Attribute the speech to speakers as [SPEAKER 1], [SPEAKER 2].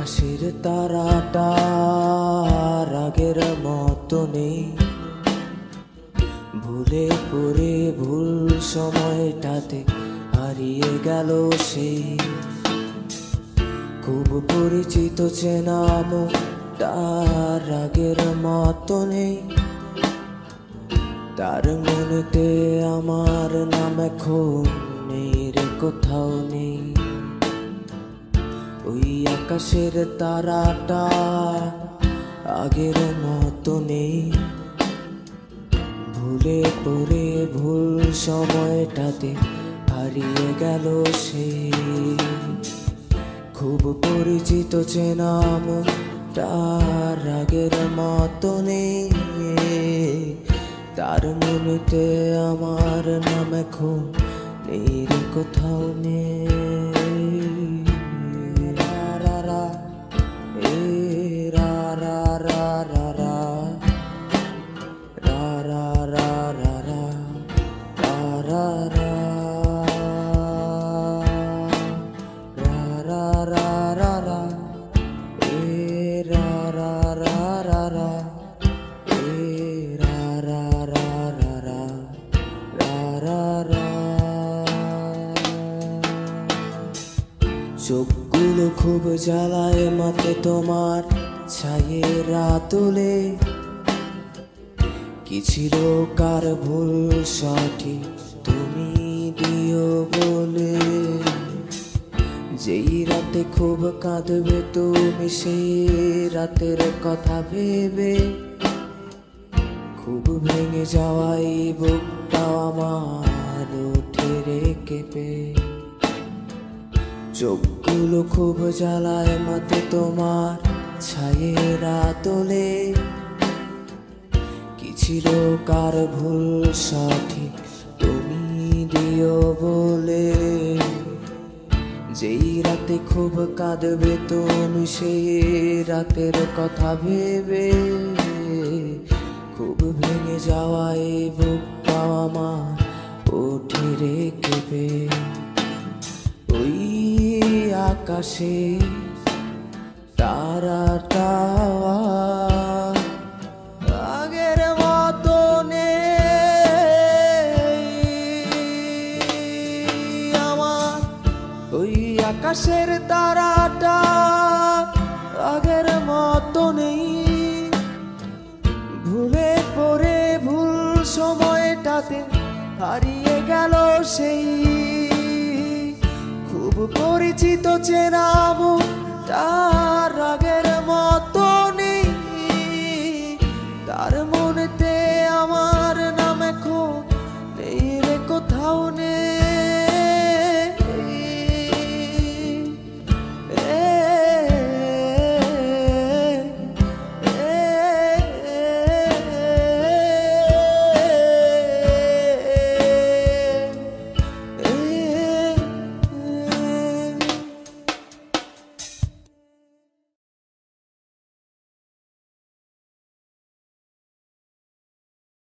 [SPEAKER 1] আকাশের তারাটা আগের মতো নেই, ভুলে পড়ে ভুল সময়টাতে হারিয়ে গেল সেই খুব পরিচিত চেনা মুখটার আগের মতো নেই। তার মনেতে আমার নাম এখন নেই রে, কোথাও নেই। ওই আকাশের তারাটা আগের মতো নেই, ভুলে পড়ে ভুল সময়টাতে হারিয়ে গেল সে খুব পরিচিত চেনা মুখটার আগের মতো নেই। তার মনেতে আমার নাম এখন নেই রে, কোথাও নেই। চোখগুলো খুব জ্বালায় মাতে তোমার ছায়ের আতলে, কি ছিল কার ভুল সঠিক তুমি দিও বলে। যেই রাতে খুব কাঁদবে তুমি সেই রাতের কথা ভেবে, খুব ভেঙে যাওয়াই বুকটাও আমার উঠে রে কেঁপে। চোখগুলো খুব জ্বালায় মাতে তোমার ছায়ের আতলে, কি ছিল কার ভুল সঠিক তুমি দিও বলে। যেই রাতে খুব কাঁদবে তুমি সেই রাতের কথা ভেবে, খুব ভেঙে যাওয়াই বুকটা আমার ওঠে রে কেঁপে। ওই আকাশে তারাটা আগের মতো নেই আমার, ওই আকাশের তারাটা আগের মতো নেই, ভুলে পড়ে ভুল সময়টাতে হারিয়ে গেল সেই খুব পরিচিত চেনা মুখটার আগের